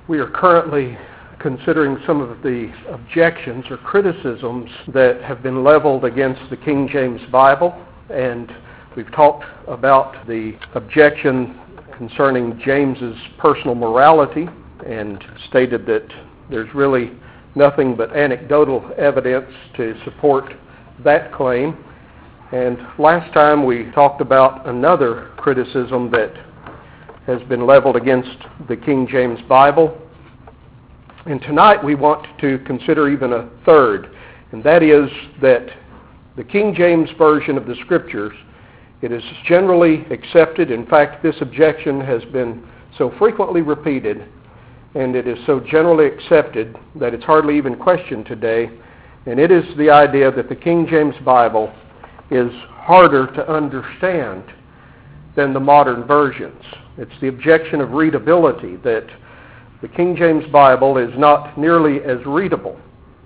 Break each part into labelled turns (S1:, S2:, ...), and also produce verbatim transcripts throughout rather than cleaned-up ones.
S1: We are currently considering some of the objections or criticisms that have been leveled against the King James Bible, and we've talked about the objection concerning James's personal morality and stated that there's really nothing but anecdotal evidence to support that claim. And last time we talked about another criticism that has been leveled against the King James Bible. And tonight we want to consider even a third, and that is that the King James Version of the Scriptures, it is generally accepted. In fact, this objection has been so frequently repeated, and it is so generally accepted that it's hardly even questioned today, and it is the idea that the King James Bible is harder to understand than the modern versions. It's the objection of readability, that the King James Bible is not nearly as readable.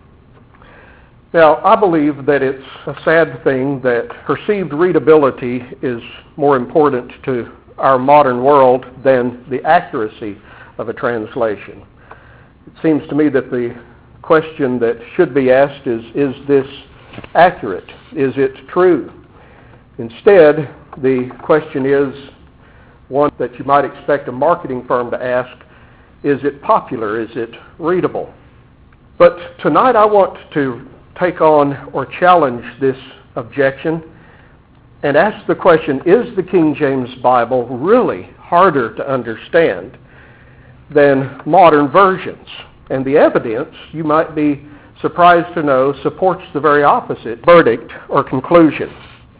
S1: Now, I believe that it's a sad thing that perceived readability is more important to our modern world than the accuracy of a translation. It seems to me that the question that should be asked is, is this accurate? Is it true? Instead, the question is one that you might expect a marketing firm to ask: is it popular? Is it readable? But tonight I want to take on or challenge this objection and ask the question, is the King James Bible really harder to understand than modern versions? And the evidence, you might be surprised to know, supports the very opposite verdict or conclusion.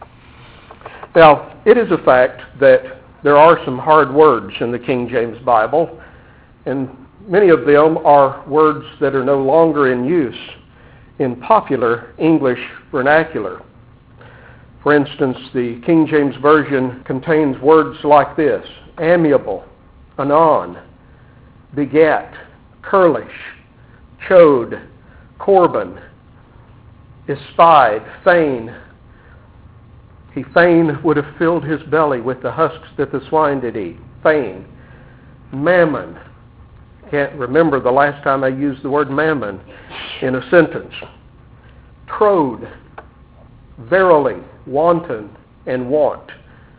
S1: Now, it is a fact that there are some hard words in the King James Bible, and many of them are words that are no longer in use in popular English vernacular. For instance, the King James Version contains words like this: amiable, anon, begat, curlish, chode, Corban, espied, fain. He fain would have filled his belly with the husks that the swine did eat. Fain. Mammon. Can't remember the last time I used the word mammon in a sentence. Trode. Verily. Wanton and want.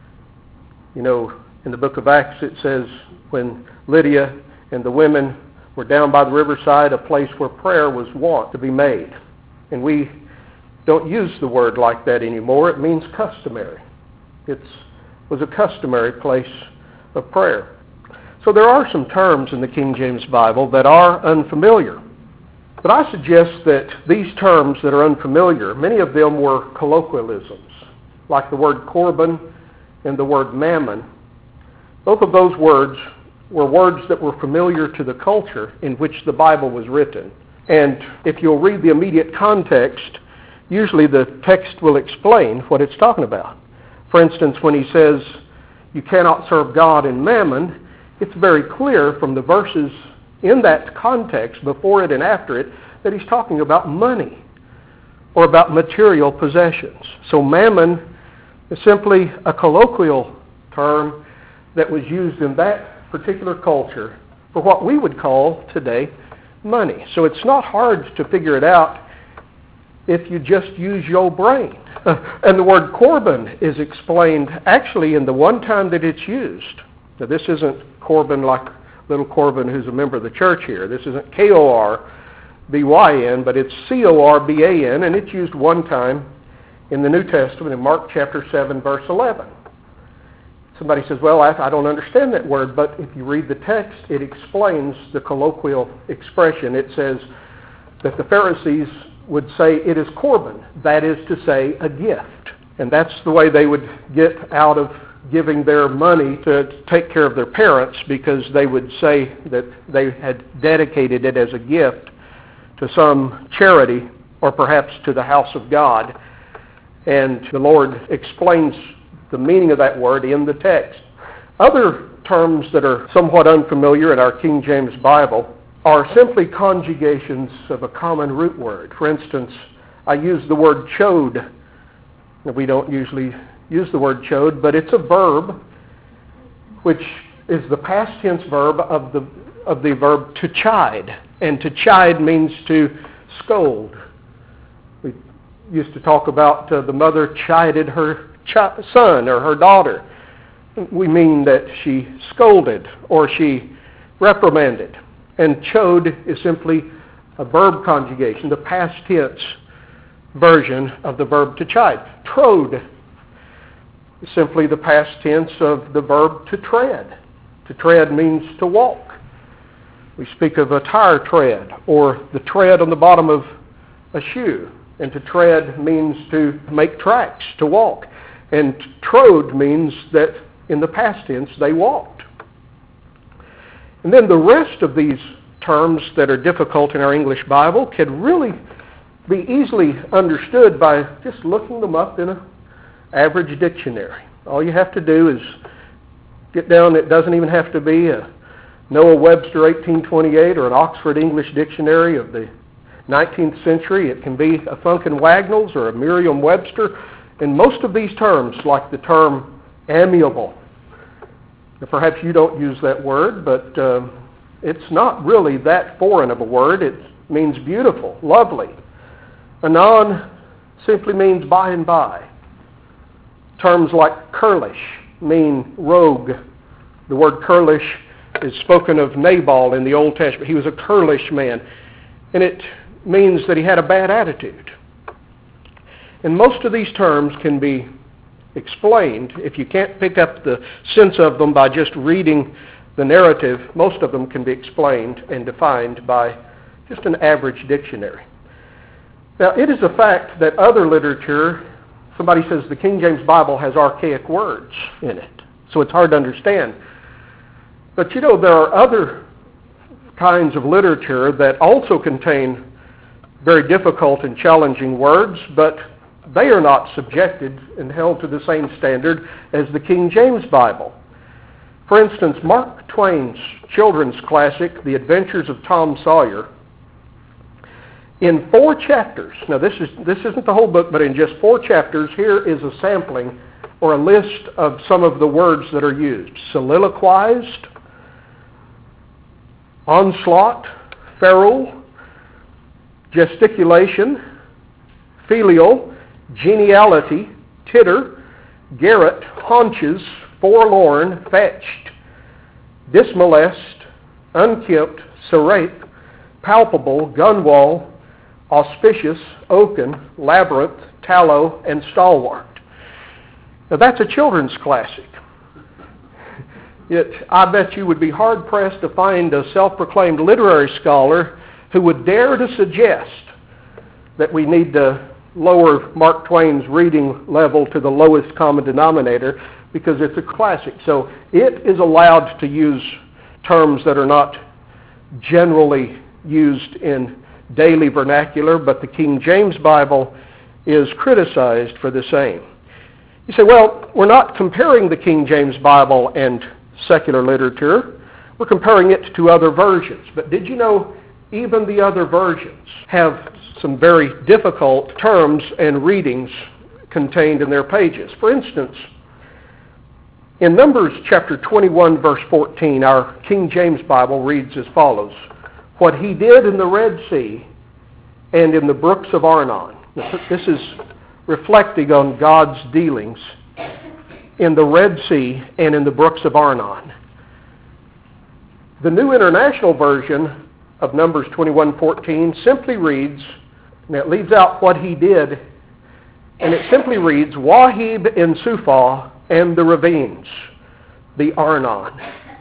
S1: You know, in the book of Acts it says when Lydia and the women were down by the riverside, a place where prayer was wont to be made. And we don't use the word like that anymore. It means customary. It was a customary place of prayer. So there are some terms in the King James Bible that are unfamiliar. But I suggest that these terms that are unfamiliar, many of them were colloquialisms, like the word Corban and the word mammon. Both of those words were words that were familiar to the culture in which the Bible was written. And if you'll read the immediate context, usually the text will explain what it's talking about. For instance, when he says, you cannot serve God and mammon, it's very clear from the verses in that context, before it and after it, that he's talking about money or about material possessions. So mammon is simply a colloquial term that was used in that particular culture for what we would call today money. So it's not hard to figure it out if you just use your brain. And the word Corban is explained actually in the one time that it's used. Now this isn't Corban like little Corbin who's a member of the church here. This isn't K O R B Y N, but it's C O R B A N, and it's used one time in the New Testament in Mark chapter seven, verse eleven. Somebody says, well, I don't understand that word, but if you read the text, it explains the colloquial expression. It says that the Pharisees would say it is Corban, that is to say, a gift. And that's the way they would get out of giving their money to take care of their parents, because they would say that they had dedicated it as a gift to some charity or perhaps to the house of God. And the Lord explains the meaning of that word in the text. Other terms that are somewhat unfamiliar in our King James Bible are simply conjugations of a common root word. For instance, I use the word chode. Now, we don't usually use the word chode, but it's a verb which is the past tense verb of the of the verb to chide. And to chide means to scold. We used to talk about uh, the mother chided her chi- son or her daughter. We mean that she scolded or she reprimanded. And chode is simply a verb conjugation, the past tense version of the verb to chide. Trode is simply the past tense of the verb to tread. To tread means to walk. We speak of a tire tread or the tread on the bottom of a shoe. And to tread means to make tracks, to walk. And trode means that in the past tense they walked. And then the rest of these terms that are difficult in our English Bible can really be easily understood by just looking them up in an average dictionary. All you have to do is get down, it doesn't even have to be a Noah Webster eighteen twenty-eight or an Oxford English Dictionary of the nineteenth century. It can be a Funkin Wagnalls or a Merriam-Webster. And most of these terms, like the term amiable, now, perhaps you don't use that word, but uh, it's not really that foreign of a word. It means beautiful, lovely. Anon simply means by and by. Terms like curlish mean rogue. The word curlish is spoken of Nabal in the Old Testament. He was a curlish man. And it means that he had a bad attitude. And most of these terms can be explained. If you can't pick up the sense of them by just reading the narrative, most of them can be explained and defined by just an average dictionary. Now, it is a fact that other literature, somebody says the King James Bible has archaic words in it, so it's hard to understand. But you know, there are other kinds of literature that also contain very difficult and challenging words, but they are not subjected and held to the same standard as the King James Bible. For instance, Mark Twain's children's classic, The Adventures of Tom Sawyer, in four chapters, now this is this isn't the whole book, but in just four chapters, here is a sampling or a list of some of the words that are used. Soliloquized, onslaught, feral, gesticulation, filial, geniality, titter, garret, haunches, forlorn, fetched, dismolest, unkempt, serape, palpable, gunwale, auspicious, oaken, labyrinth, tallow, and stalwart. Now that's a children's classic. Yet I bet you would be hard-pressed to find a self-proclaimed literary scholar who would dare to suggest that we need to lower Mark Twain's reading level to the lowest common denominator because it's a classic. So it is allowed to use terms that are not generally used in daily vernacular, but the King James Bible is criticized for the same. You say, well, we're not comparing the King James Bible and secular literature. We're comparing it to other versions. But did you know even the other versions have some very difficult terms and readings contained in their pages? For instance, in Numbers chapter twenty-one, verse fourteen, our King James Bible reads as follows: what he did in the Red Sea and in the brooks of Arnon. This is reflecting on God's dealings in the Red Sea and in the brooks of Arnon. The New International Version of Numbers twenty-one fourteen simply reads, and it leaves out what he did, and it simply reads, Wahib in Suphah and the ravines, the Arnon.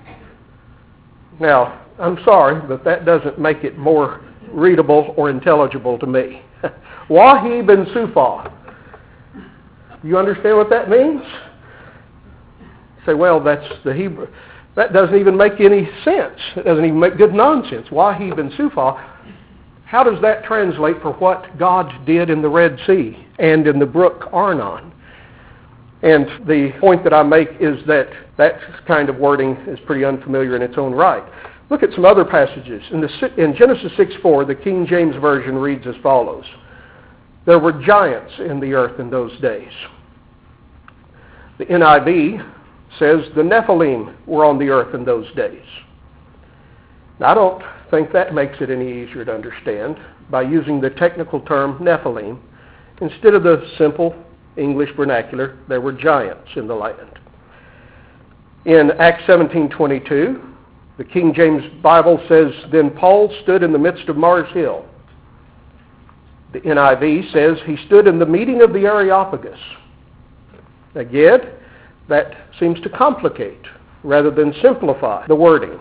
S1: Now, I'm sorry, but that doesn't make it more readable or intelligible to me. Wahib in Suphah. You understand what that means? You say, well, that's the Hebrew. That doesn't even make any sense. It doesn't even make good nonsense. Wahib in Suphah. How does that translate for what God did in the Red Sea and in the brook Arnon? And the point that I make is that that kind of wording is pretty unfamiliar in its own right. Look at some other passages. In, the, in Genesis six four, the King James Version reads as follows: there were giants in the earth in those days. The N I V says the Nephilim were on the earth in those days. Now, I don't think that makes it any easier to understand by using the technical term Nephilim instead of the simple English vernacular, there were giants in the land. In Acts seventeen twenty-two, the King James Bible says, "Then Paul stood in the midst of Mars Hill." The N I V says, "He stood in the meeting of the Areopagus." Again, that seems to complicate rather than simplify the wording.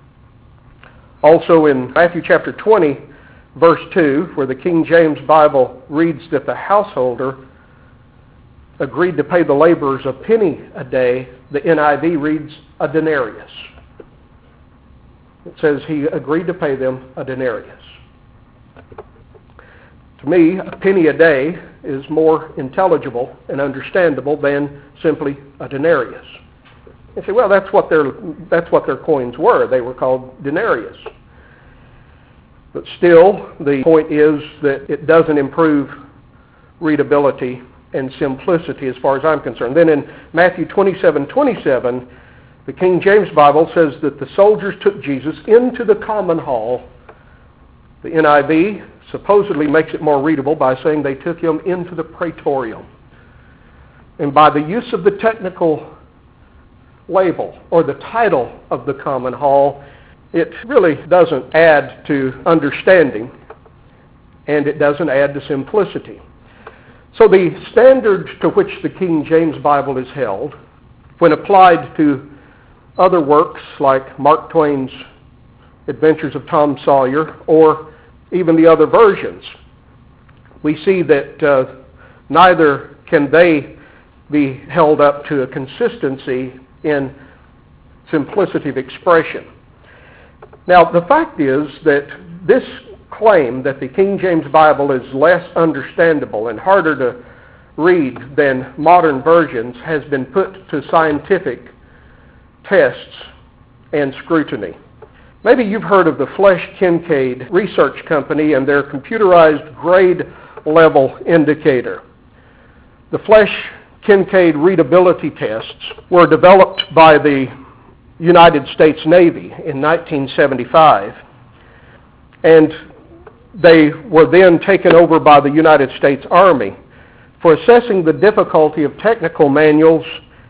S1: Also in Matthew chapter twenty, verse two, where the King James Bible reads that the householder agreed to pay the laborers a penny a day, the N I V reads a denarius. It says he agreed to pay them a denarius. To me, a penny a day is more intelligible and understandable than simply a denarius. You say, well, that's what their that's what their coins were. They were called denarius. But still, the point is that it doesn't improve readability and simplicity as far as I'm concerned. Then in Matthew twenty-seven twenty-seven, the King James Bible says that the soldiers took Jesus into the common hall. The N I V supposedly makes it more readable by saying they took him into the praetorium. And by the use of the technical label or the title of the common hall, it really doesn't add to understanding, and it doesn't add to simplicity. So the standard to which the King James Bible is held, when applied to other works like Mark Twain's Adventures of Tom Sawyer or even the other versions, we see that uh, neither can they be held up to a consistency in simplicity of expression. Now, the fact is that this claim that the King James Bible is less understandable and harder to read than modern versions has been put to scientific tests and scrutiny. Maybe you've heard of the Flesch-Kincaid Research Company and their computerized grade level indicator. The Flesch-Kincaid readability tests were developed by the United States Navy in nineteen seventy-five, and they were then taken over by the United States Army for assessing the difficulty of technical manuals,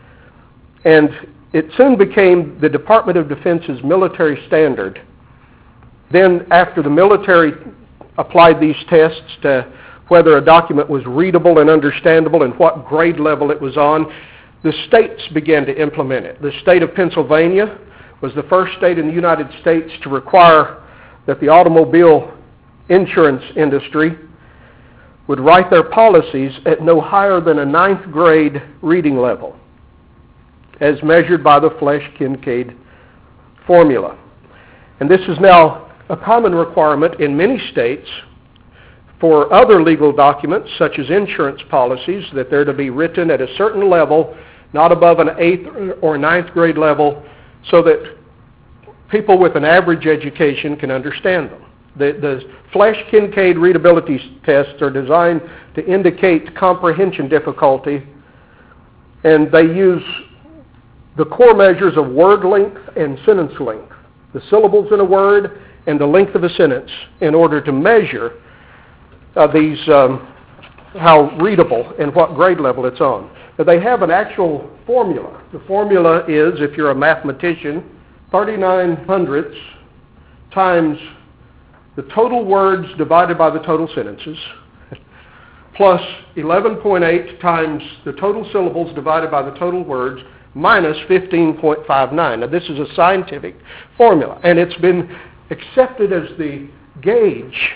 S1: and it soon became the Department of Defense's military standard. Then, after the military applied these tests to whether a document was readable and understandable and what grade level it was on, the states began to implement it. The state of Pennsylvania was the first state in the United States to require that the automobile insurance industry would write their policies at no higher than a ninth grade reading level, as measured by the Flesch-Kincaid formula. And this is now a common requirement in many states for other legal documents, such as insurance policies, that they're to be written at a certain level, not above an eighth or ninth grade level, so that people with an average education can understand them. The, the Flesch-Kincaid readability tests are designed to indicate comprehension difficulty, and they use the core measures of word length and sentence length, the syllables in a word and the length of a sentence, in order to measure uh, these, um, how readable and what grade level it's on. Now, they have an actual formula. The formula is, if you're a mathematician, thirty-nine hundredths times the total words divided by the total sentences, plus eleven point eight times the total syllables divided by the total words, minus fifteen point five nine. Now, this is a scientific formula, and it's been accepted as the gauge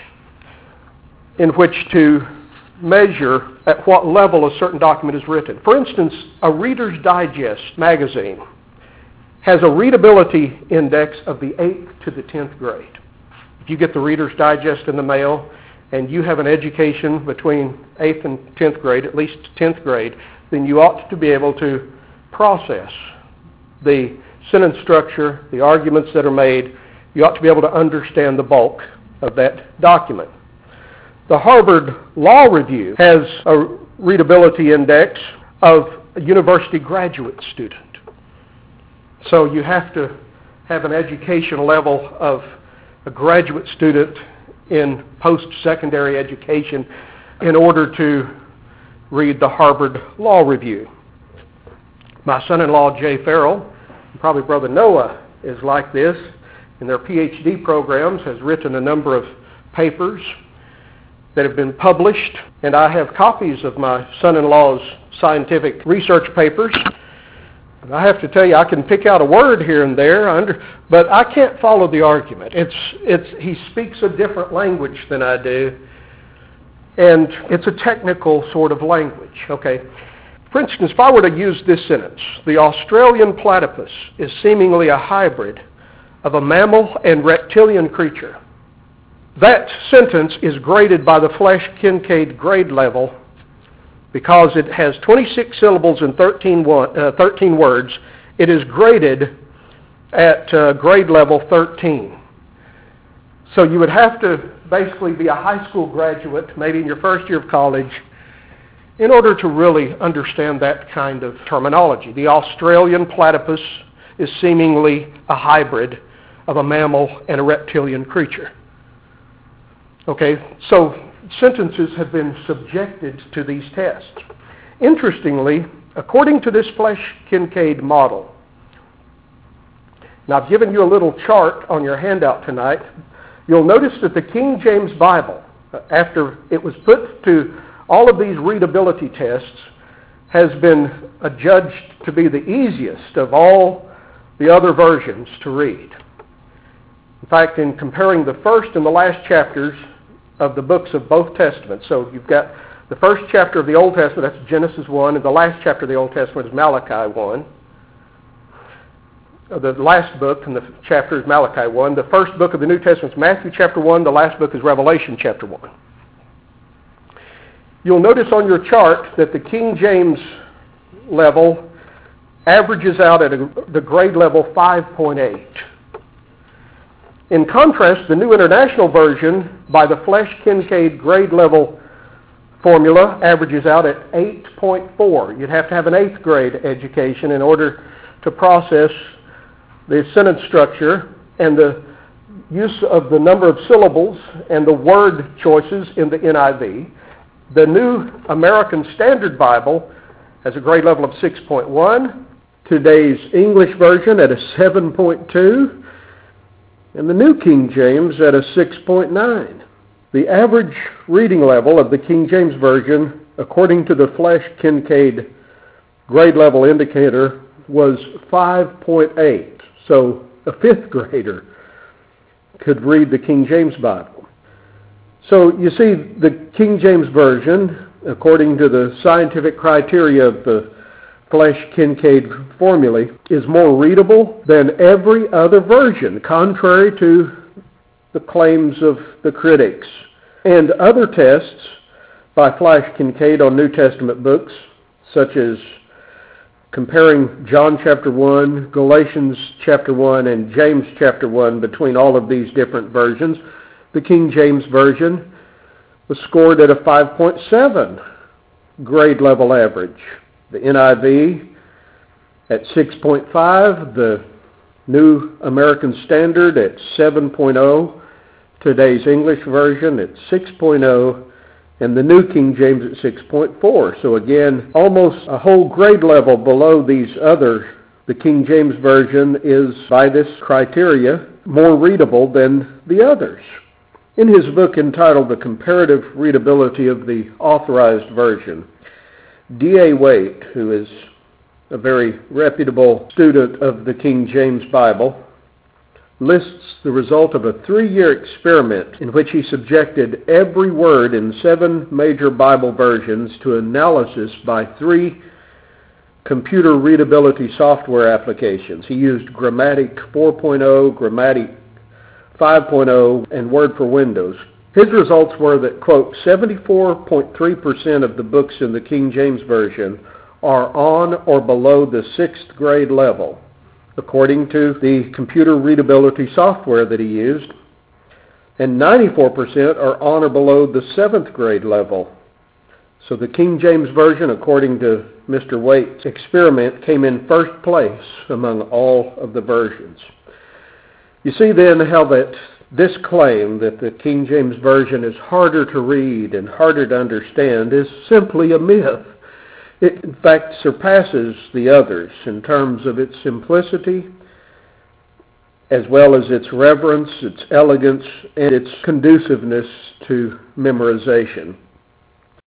S1: in which to measure at what level a certain document is written. For instance, a Reader's Digest magazine has a readability index of the eighth to the tenth grade. If you get the Reader's Digest in the mail and you have an education between eighth and tenth grade, at least tenth grade, then you ought to be able to process the sentence structure, the arguments that are made. You ought to be able to understand the bulk of that document. The Harvard Law Review has a readability index of a university graduate student. So you have to have an education level of a graduate student in post-secondary education in order to read the Harvard Law Review. My son-in-law, Jay Farrell, and probably Brother Noah is like this, in their P H D programs, has written a number of papers that have been published, and I have copies of my son-in-law's scientific research papers. And I have to tell you, I can pick out a word here and there, under, but I can't follow the argument. It's, it's, he speaks a different language than I do, and it's a technical sort of language, okay? For instance, if I were to use this sentence, the Australian platypus is seemingly a hybrid of a mammal and reptilian creature. That sentence is graded by the Flesch-Kincaid grade level because it has twenty-six syllables and thirteen, one, uh, thirteen words. It is graded at uh, grade level thirteen. So you would have to basically be a high school graduate, maybe in your first year of college, in order to really understand that kind of terminology. The Australian platypus is seemingly a hybrid of a mammal and a reptilian creature. Okay, so sentences have been subjected to these tests. Interestingly, according to this Flesch-Kincaid model, now I've given you a little chart on your handout tonight. You'll notice that the King James Bible, after it was put to all of these readability tests, has been adjudged to be the easiest of all the other versions to read. In fact, in comparing the first and the last chapters of the books of both Testaments, so you've got the first chapter of the Old Testament, that's Genesis one, and the last chapter of the Old Testament is Malachi one. The last book in the chapter is Malachi one. The first book of the New Testament is Matthew chapter one. The last book is Revelation chapter one. You'll notice on your chart that the King James level averages out at a, the grade level five point eight. In contrast, the New International Version, by the Flesch-Kincaid grade level formula, averages out at eight point four. You'd have to have an eighth grade education in order to process the sentence structure and the use of the number of syllables and the word choices in the N I V. The New American Standard Bible has a grade level of six point one. Today's English version at a seven point two. And the New King James at a six point nine. The average reading level of the King James Version, according to the Flesch-Kincaid grade level indicator, was five point eight. So a fifth grader could read the King James Bible. So you see, the King James Version, according to the scientific criteria of the Flesch-Kincaid formulae, is more readable than every other version, contrary to the claims of the critics. And other tests by Flesch-Kincaid on New Testament books, such as comparing John chapter one, Galatians chapter one, and James chapter one between all of these different versions, the King James Version was scored at a five point seven grade level average. The N I V at six point five, the New American Standard at seven point oh, today's English version at six point oh, and the New King James at six point four. So again, almost a whole grade level below these other. The King James Version is, by this criteria, more readable than the others. In his book entitled The Comparative Readability of the Authorized Version, D A Waite, who is a very reputable student of the King James Bible, lists the result of a three-year experiment in which he subjected every word in seven major Bible versions to analysis by three computer readability software applications. He used Grammatic four point oh, Grammatic five point oh, and Word for Windows. His results were that, quote, seventy-four point three percent of the books in the King James Version are on or below the sixth grade level, according to the computer readability software that he used, and ninety-four percent are on or below the seventh grade level. So the King James Version, according to Mister Waite's experiment, came in first place among all of the versions. You see then how that this claim that the King James Version is harder to read and harder to understand is simply a myth. It, in fact, surpasses the others in terms of its simplicity, as well as its reverence, its elegance, and its conduciveness to memorization.